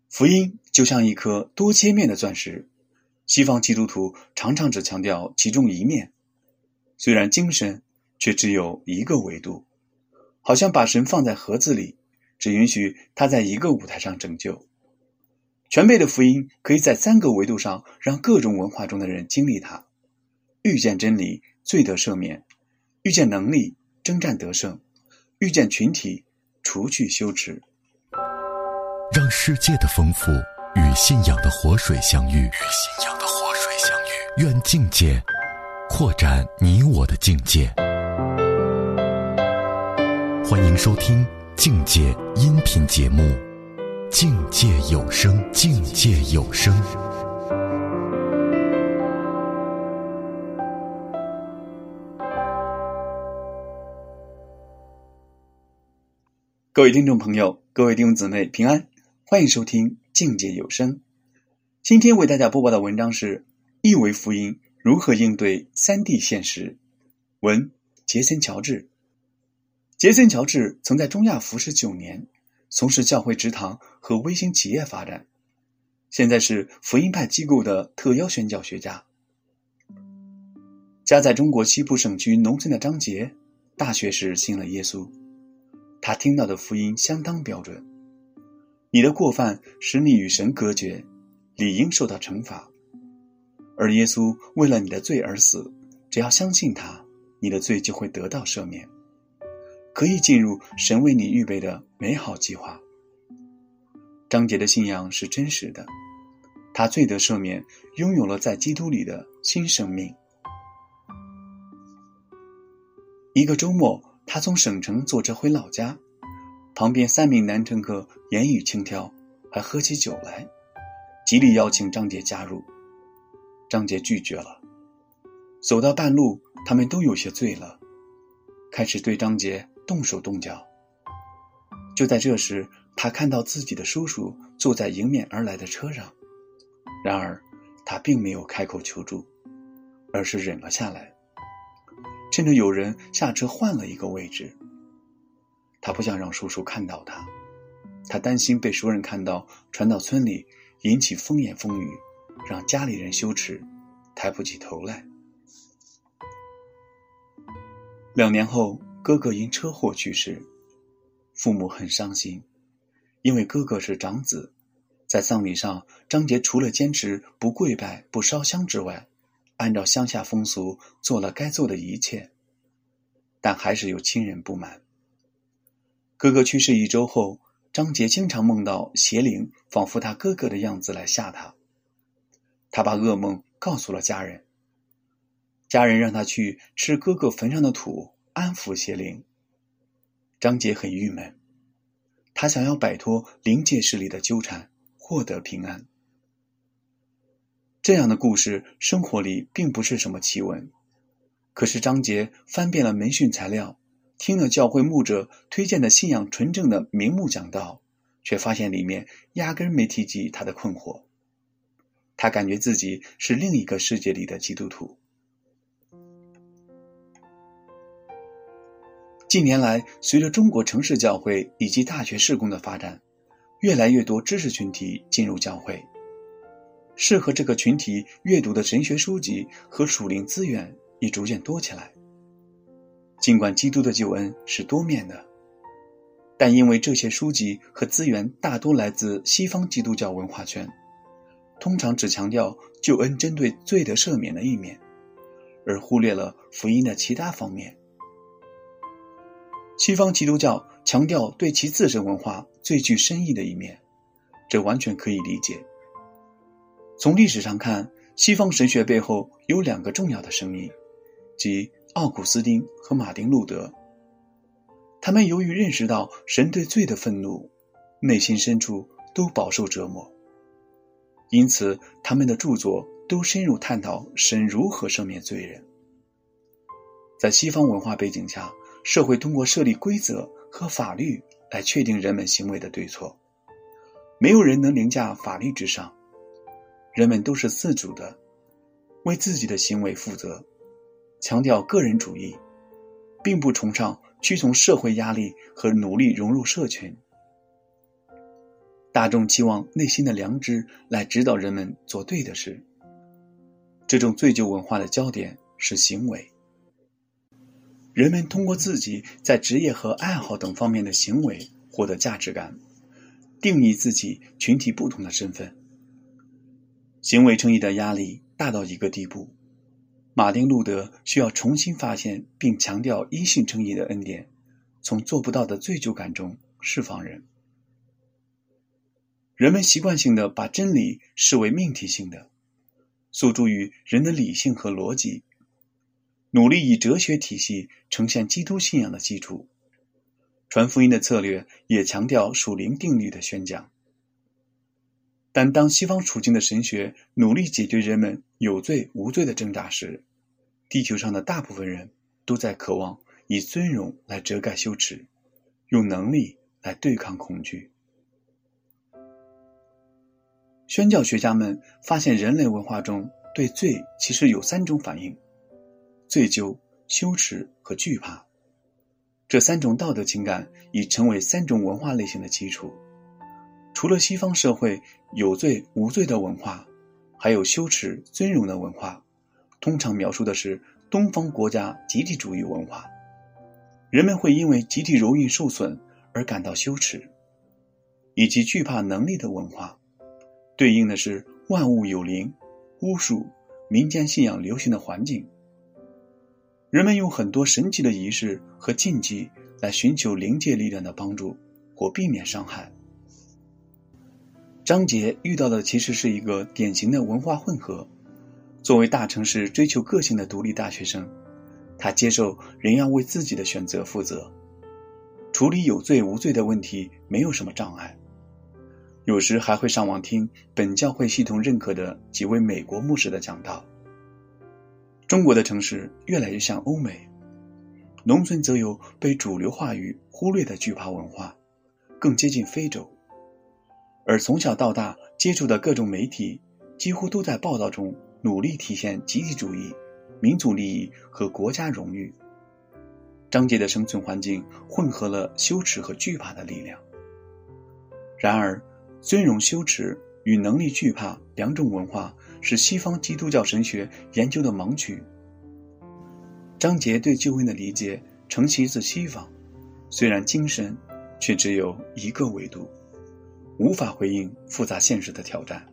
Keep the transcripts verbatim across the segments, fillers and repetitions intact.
福音就像一颗多切面的钻石，西方基督徒常常只强调其中一面，虽然精神却只有一个维度，好像把神放在盒子里，只允许他在一个舞台上拯救。全备的福音可以在三个维度上让各种文化中的人经历它：遇见真理，罪得赦免；遇见能力，征战得胜；遇见群体，除去羞耻。 让世界的丰富与信仰的活水相遇，与信仰的活水相遇。愿境界扩展你我的境界。欢迎收听境界音频节目《境界有声》，境界有声。 各位听众朋友，各位弟兄姊妹平安，欢迎收听境界有声。今天为大家播报的文章是一维福音如何应对三 D 现实。文杰森乔治。杰森乔治曾在中亚服侍九年，从事教会职堂和微型企业发展，现在是福音派机构的特邀宣教学家。家在中国西部省区农村的张杰，大学时信了耶稣。他听到的福音相当标准：你的过犯使你与神隔绝，理应受到惩罚，而耶稣为了你的罪而死，只要相信他，你的罪就会得到赦免，可以进入神为你预备的美好计划。张杰的信仰是真实的，他罪得赦免，拥有了在基督里的新生命。一个周末，他从省城坐车回老家，旁边三名男乘客言语轻佻，还喝起酒来，极力邀请张杰加入。张杰拒绝了。走到半路，他们都有些醉了，开始对张杰动手动脚。就在这时，他看到自己的叔叔坐在迎面而来的车上，然而他并没有开口求助，而是忍了下来，趁着有人下车换了一个位置。他不想让叔叔看到他，他担心被熟人看到，传到村里，引起风言风语，让家里人羞耻，抬不起头来。两年后，哥哥因车祸去世，父母很伤心，因为哥哥是长子。在葬礼上，张杰除了坚持不跪拜不烧香之外，按照乡下风俗做了该做的一切，但还是有亲人不满。哥哥去世一周后，张杰经常梦到邪灵仿佛他哥哥的样子来吓他，他把噩梦告诉了家人，家人让他去吃哥哥坟上的土，安抚邪灵。张杰很郁闷，他想要摆脱灵界势力的纠缠，获得平安。这样的故事生活里并不是什么奇闻，可是张杰翻遍了门训材料，听了教会牧者推荐的信仰纯正的名目讲道，却发现里面压根没提及他的困惑。他感觉自己是另一个世界里的基督徒。近年来，随着中国城市教会以及大学事工的发展，越来越多知识群体进入教会，适合这个群体阅读的神学书籍和属灵资源也逐渐多起来。尽管基督的救恩是多面的，但因为这些书籍和资源大多来自西方基督教文化圈，通常只强调救恩针对罪得赦免的一面，而忽略了福音的其他方面。西方基督教强调对其自身文化最具深意的一面，这完全可以理解。从历史上看，西方神学背后有两个重要的声音，即奥古斯丁和马丁路德。他们由于认识到神对罪的愤怒，内心深处都饱受折磨，因此他们的著作都深入探讨神如何赦免罪人。在西方文化背景下，社会通过设立规则和法律来确定人们行为的对错，没有人能凌驾法律之上，人们都是自主的，为自己的行为负责，强调个人主义，并不崇尚屈从社会压力和努力融入社群。 大众期望内心的良知来指导人们做对的事。这种醉酒文化的焦点是行为。人们通过自己在职业和爱好等方面的行为获得价值感，定义自己群体不同的身份。行为正义的压力大到一个地步，马丁·路德需要重新发现并强调因信称义的恩典，从做不到的罪疚感中释放人。人们习惯性地把真理视为命题性的，诉诸于人的理性和逻辑，努力以哲学体系呈现基督信仰的基础。传福音的策略也强调属灵定律的宣讲。但当西方处境的神学努力解决人们有罪无罪的挣扎时，地球上的大部分人都在渴望以尊荣来遮盖羞耻，用能力来对抗恐惧。宣教学家们发现人类文化中对罪其实有三种反应：罪疚、羞耻和惧怕。这三种道德情感已成为三种文化类型的基础。除了西方社会有罪无罪的文化，还有羞耻尊荣的文化，通常描述的是东方国家集体主义文化。人们会因为集体荣誉受损而感到羞耻，以及惧怕能力的文化，对应的是万物有灵、巫术、民间信仰流行的环境。人们用很多神奇的仪式和禁忌来寻求灵界力量的帮助或避免伤害。张杰遇到的其实是一个典型的文化混合。作为大城市追求个性的独立大学生，他接受人要为自己的选择负责，处理有罪无罪的问题没有什么障碍。有时还会上网听本教会系统认可的几位美国牧师的讲道。中国的城市越来越像欧美，农村则有被主流话语忽略的惧怕文化，更接近非洲。而从小到大接触的各种媒体几乎都在报道中努力体现集体主义、民族利益和国家荣誉。张杰的生存环境混合了羞耻和惧怕的力量。然而，尊荣羞耻与能力惧怕两种文化是西方基督教神学研究的盲区。张杰对救恩的理解承袭自西方，虽然精深，却只有一个维度，无法回应复杂现实的挑战。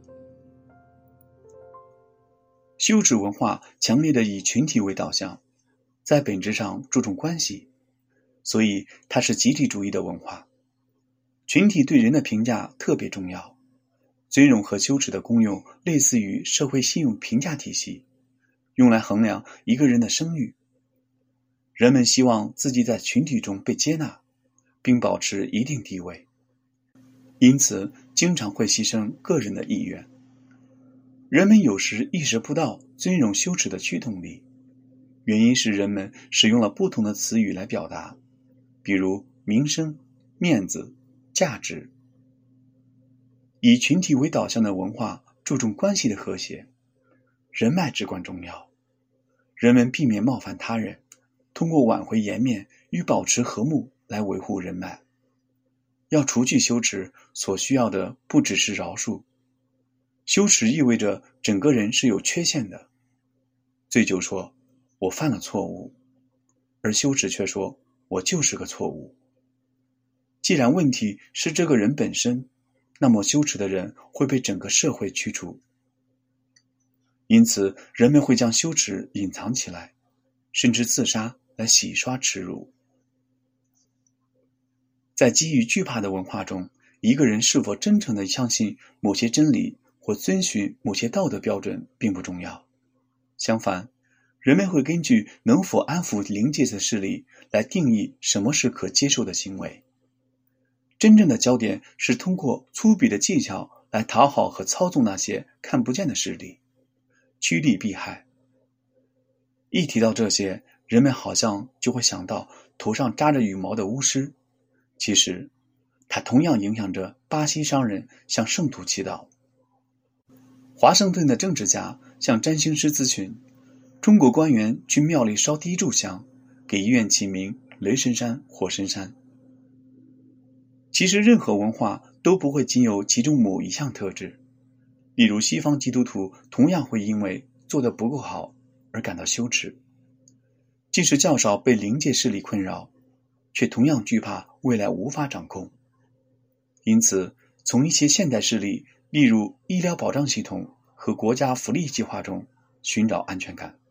羞耻文化强烈的以群体为导向，在本质上注重关系，所以它是集体主义的文化。群体对人的评价特别重要，尊荣和羞耻的功用类似于社会信用评价体系，用来衡量一个人的声誉。人们希望自己在群体中被接纳，并保持一定地位，因此经常会牺牲个人的意愿。人们有时意识不到尊荣羞耻的驱动力，原因是人们使用了不同的词语来表达，比如名声、面子、价值。以群体为导向的文化注重关系的和谐，人脉至关重要。人们避免冒犯他人，通过挽回颜面与保持和睦来维护人脉。要除去羞耻，所需要的不只是饶恕。羞耻意味着整个人是有缺陷的。罪疚说，我犯了错误，而羞耻却说，我就是个错误。既然问题是这个人本身，那么羞耻的人会被整个社会驱除。因此，人们会将羞耻隐藏起来，甚至自杀来洗刷耻辱。在基于惧怕的文化中，一个人是否真诚地相信某些真理或遵循某些道德标准并不重要。相反，人们会根据能否安抚灵界的势力来定义什么是可接受的行为。真正的焦点是通过粗鄙的技巧来讨好和操纵那些看不见的势力，趋利避害。一提到这些，人们好像就会想到头上扎着羽毛的巫师，其实它同样影响着巴西商人向圣徒祈祷，华盛顿的政治家向占星师咨询，中国官员去庙里烧第一炷香，给医院起名雷神山、火神山。其实任何文化都不会仅有其中某一项特质。例如西方基督徒同样会因为做得不够好而感到羞耻，即使较少被灵界势力困扰，却同样惧怕未来无法掌控。因此从一些现代势力，例如医疗保障系统和国家福利计划中寻找安全感。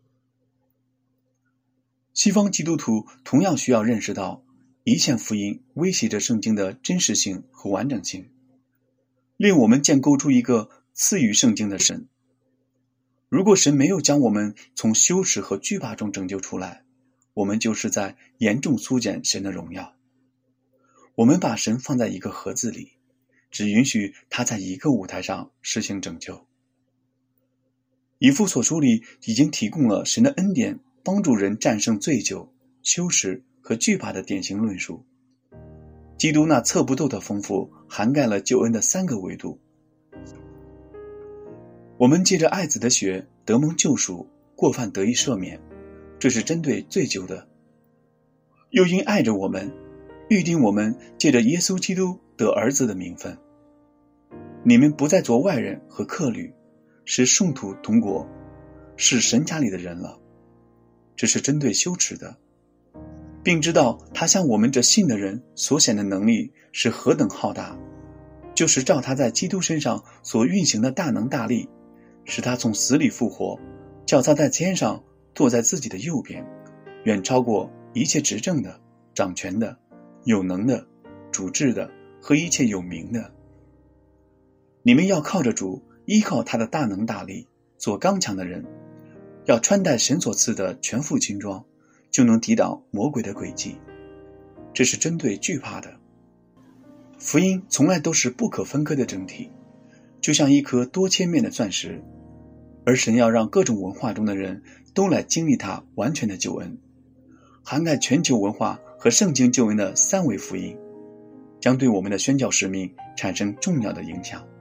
西方基督徒同样需要认识到，一切福音威胁着圣经的真实性和完整性，令我们建构出一个赐予圣经的神。如果神没有将我们从羞耻和惧怕中拯救出来，我们就是在严重缩减神的荣耀。我们把神放在一个盒子里，只允许他在一个舞台上实行拯救。以弗所书里已经提供了神的恩典帮助人战胜罪疚、羞耻和惧怕的典型论述。基督那测不透的丰富涵盖了救恩的三个维度。我们借着爱子的血得蒙救赎，过犯得以赦免，这是针对罪疚的。又因爱着我们，预定我们借着耶稣基督得儿子的名分。你们不再做外人和客旅，是圣徒同国，是神家里的人了。这是针对羞耻的，并知道他向我们这信的人所显的能力是何等浩大，就是照他在基督身上所运行的大能大力，使他从死里复活，叫他在天上坐在自己的右边，远超过一切执政的、掌权的、有能的、主治的和一切有名的。你们要靠着主，依靠他的大能大力，做刚强的人，要穿戴神所赐的全副军装，就能抵挡魔鬼的诡计。这是针对惧怕的。福音从来都是不可分割的整体，就像一颗多千面的钻石，而神要让各种文化中的人都来经历他完全的救恩，涵盖全球文化和圣经救恩的三维福音，将对我们的宣教使命产生重要的影响。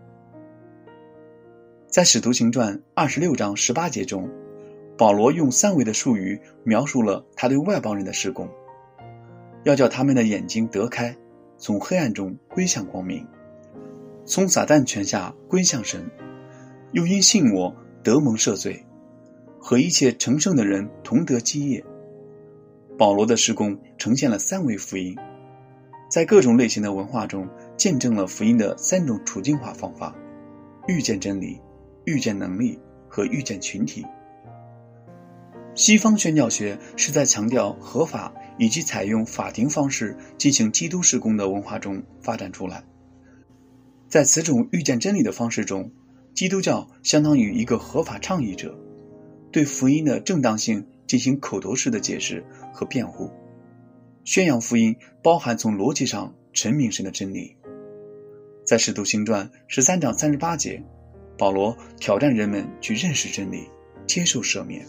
在使徒行传二十六章十八节中，保罗用三维的术语描述了他对外邦人的事工，要叫他们的眼睛得开，从黑暗中归向光明，从撒旦权下归向神，又因信我得蒙赦罪，和一切成圣的人同得基业。保罗的事工呈现了三维福音，在各种类型的文化中见证了福音的三种处境化方法：遇见真理、遇见能力和遇见群体。西方宣教学是在强调合法以及采用法庭方式进行基督事工的文化中发展出来。在此种遇见真理的方式中，基督教相当于一个合法倡议者，对福音的正当性进行口头式的解释和辩护。宣扬福音包含从逻辑上陈明神的真理。在使徒行传十三章三十八节，保罗挑战人们去认识真理，接受赦免。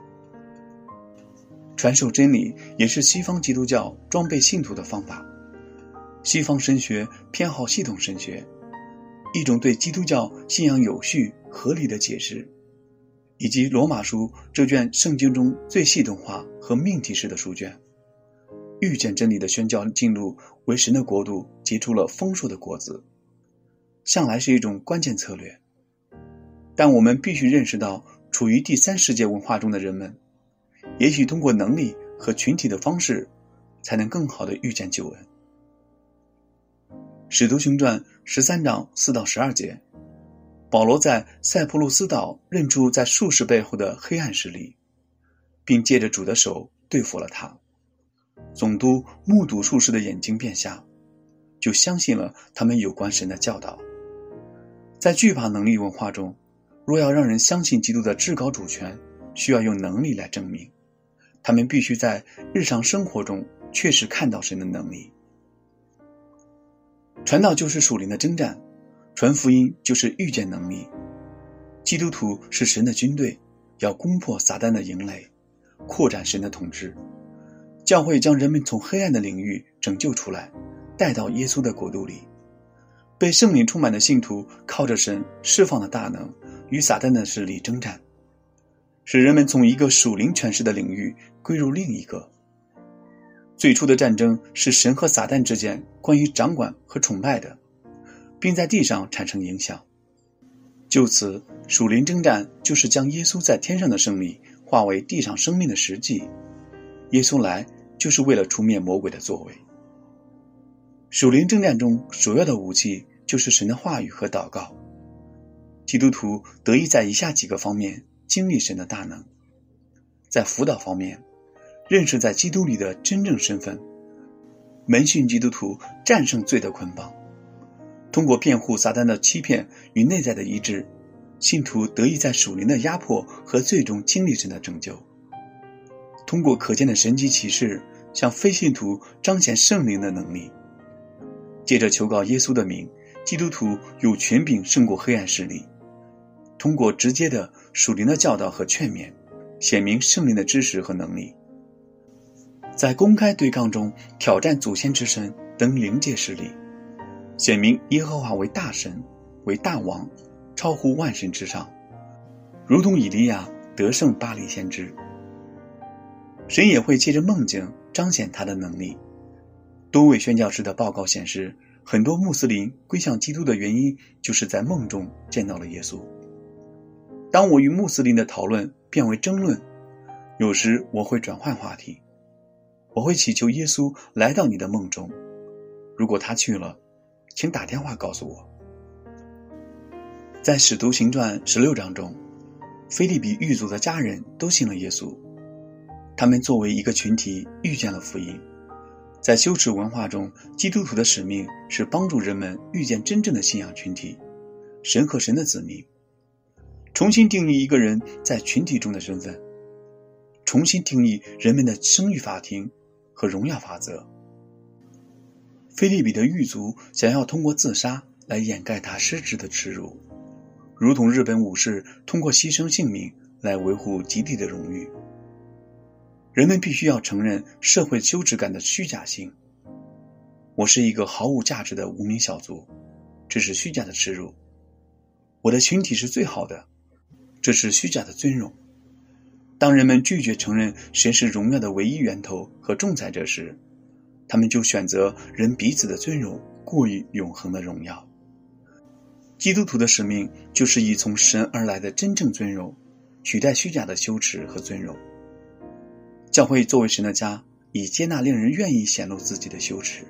传授真理也是西方基督教装备信徒的方法。西方神学偏好系统神学，一种对基督教信仰有序合理的解释，以及罗马书这卷圣经中最系统化和命题式的书卷。遇见真理的宣教进路为神的国度结出了丰硕的果子，向来是一种关键策略。但我们必须认识到，处于第三世界文化中的人们，也许通过能力和群体的方式，才能更好地遇见救恩。使徒行传十三章四到十二节，保罗在塞浦路斯岛认出在术士背后的黑暗势力，并借着主的手对付了他。总督目睹术士的眼睛变瞎，就相信了他们有关神的教导。在惧怕能力文化中，若要让人相信基督的至高主权，需要用能力来证明。他们必须在日常生活中确实看到神的能力。传道就是属灵的征战，传福音就是遇见能力。基督徒是神的军队，要攻破撒旦的营垒，扩展神的统治。教会将人们从黑暗的领域拯救出来，带到耶稣的国度里。被圣灵充满的信徒靠着神释放的大能，与撒旦的势力征战，使人们从一个属灵权势的领域归入另一个。最初的战争是神和撒旦之间关于掌管和崇拜的， 并在地上产生影响。就此，属灵征战就是将耶稣在天上的胜利化为地上生命的实际。耶稣来就是为了除灭魔鬼的作为。属灵征战中首要的武器就是神的话语和祷告。基督徒得以在以下几个方面经历神的大能。在辅导方面，认识在基督里的真正身份，门训基督徒战胜罪的捆绑。通过辩护撒旦的欺骗与内在的医治，信徒得以在属灵的压迫和罪中经历神的拯救。通过可见的神迹启示，向非信徒彰显圣灵的能力。借着求告耶稣的名，基督徒有权柄胜过黑暗势力。通过直接的属灵的教导和劝勉，显明圣灵的知识和能力。在公开对抗中挑战祖先之神等灵界势力，显明耶和华为大神，为大王，超乎万神之上，如同以利亚得胜巴力先知。神也会借着梦境彰显他的能力。多位宣教士的报告显示，很多穆斯林归向基督的原因就是在梦中见到了耶稣。当我与穆斯林的讨论变为争论，有时我会转换话题，我会祈求耶稣来到你的梦中，如果他去了，请打电话告诉我。在使徒行传十六章中，腓立比狱卒的家人都信了耶稣，他们作为一个群体遇见了福音。在羞耻文化中，基督徒的使命是帮助人们遇见真正的信仰群体，神和神的子民，重新定义一个人在群体中的身份，重新定义人们的生育法庭和荣耀法则。腓立比的狱卒想要通过自杀来掩盖他失职的耻辱，如同日本武士通过牺牲性命来维护集体的荣誉。人们必须要承认社会羞耻感的虚假性。我是一个毫无价值的无名小卒，这是虚假的耻辱。我的群体是最好的，这是虚假的尊荣。当人们拒绝承认神是荣耀的唯一源头和仲裁者时，他们就选择人彼此的尊荣过于永恒的荣耀。基督徒的使命就是以从神而来的真正尊荣取代虚假的羞耻和尊荣。教会作为神的家，以接纳令人愿意显露自己的羞耻。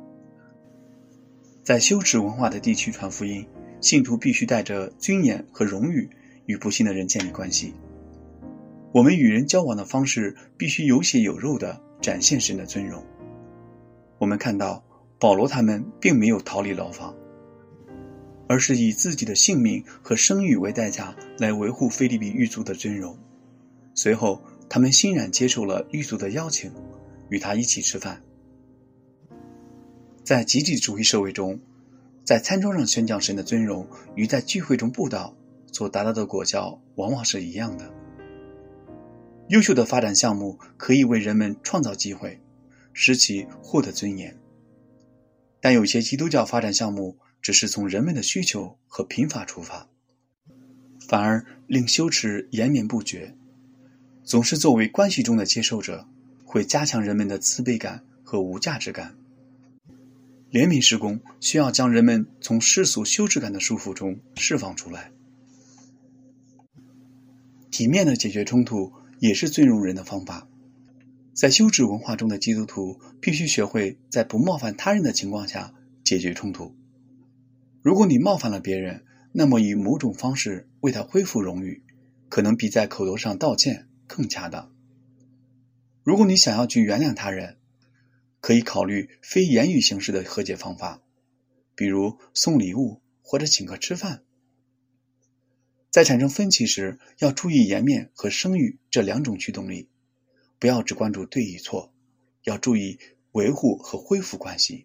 在羞耻文化的地区传福音，信徒必须带着尊严和荣誉与不信的人建立关系。我们与人交往的方式必须有血有肉地展现神的尊荣。我们看到保罗他们并没有逃离牢房，而是以自己的性命和声誉为代价来维护腓立比狱卒的尊荣。随后他们欣然接受了狱卒的邀请，与他一起吃饭。在集体主义社会中，在餐桌上宣讲神的尊荣与在聚会中布道所达到的果效往往是一样的。优秀的发展项目可以为人们创造机会，使其获得尊严，但有些基督教发展项目只是从人们的需求和贫乏出发，反而令羞耻延绵不绝。总是作为关系中的接受者，会加强人们的自卑感和无价值感。怜悯事工需要将人们从世俗羞耻感的束缚中释放出来。体面的解决冲突也是尊荣人的方法。在羞耻文化中的基督徒必须学会在不冒犯他人的情况下解决冲突。如果你冒犯了别人，那么以某种方式为他恢复荣誉，可能比在口头上道歉更恰当。如果你想要去原谅他人，可以考虑非言语形式的和解方法，比如送礼物或者请客吃饭。在产生分歧时，要注意颜面和声誉这两种驱动力，不要只关注对与错，要注意维护和恢复关系。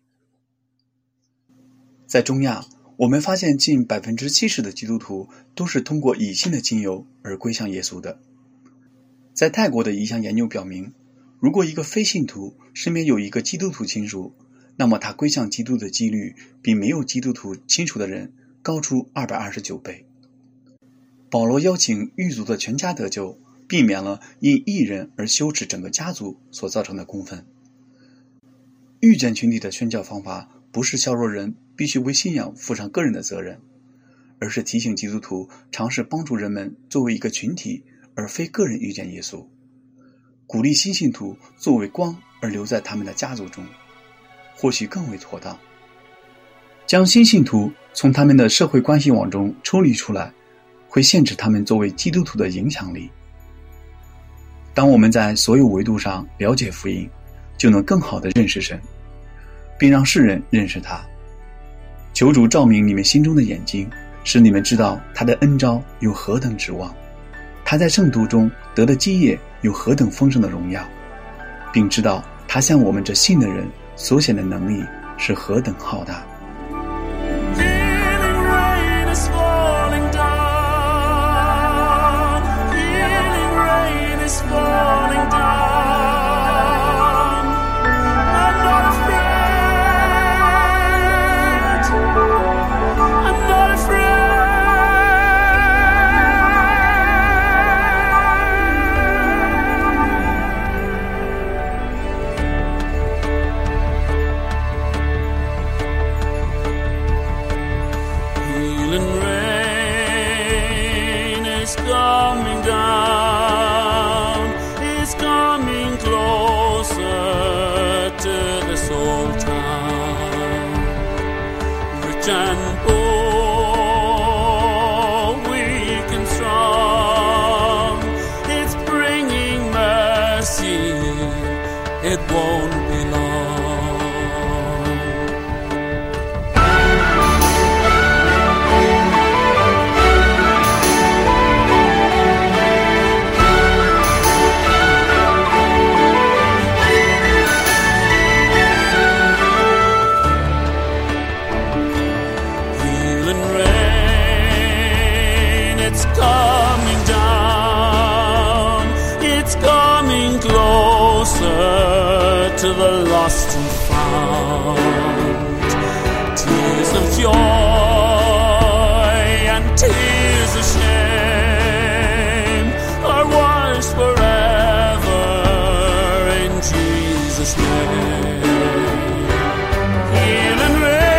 在中亚，我们发现近 百分之七十 的基督徒都是通过已信的亲友而归向耶稣的。在泰国的一项研究表明，如果一个非信徒身边有一个基督徒亲属，那么他归向基督的几率比没有基督徒亲属的人高出二百二十九倍。保罗邀请狱卒的全家得救，避免了因一人而羞耻整个家族所造成的公愤。遇见群体的宣教方法不是削弱人必须为信仰负上个人的责任，而是提醒基督徒尝试帮助人们作为一个群体而非个人遇见耶稣，鼓励新信徒作为光而留在他们的家族中，或许更为妥当。将新信徒从他们的社会关系网中抽离出来，会限制他们作为基督徒的影响力。当我们在所有维度上了解福音，就能更好地认识神，并让世人认识他。求主照明你们心中的眼睛，使你们知道他的恩召有何等指望，他在圣徒中得的基业有何等丰盛的荣耀，并知道他向我们这信的人所显的能力是何等浩大。 Coming down, it's coming closer to this old town. Rich and poor, weak and strong, it's bringing mercy, it won't be long. It's coming down, it's coming closer to the lost and found. Tears of joy and tears of shame are washed forever in Jesus' name. Healing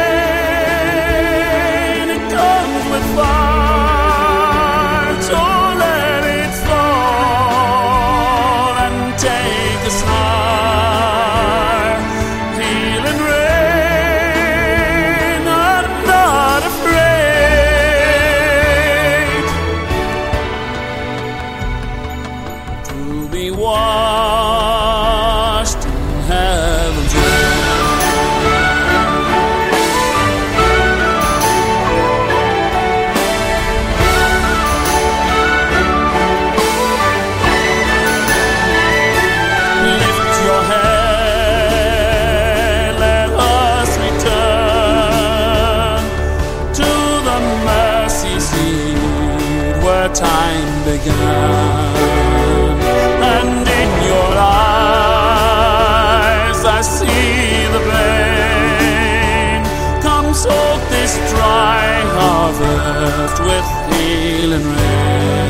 rain, it comes with fire. Washed in heaven's rain. Lift your head, let us return to the mercy seat where time began. And in your eyes I see the plain. Come soak this dry harvest with healing rain.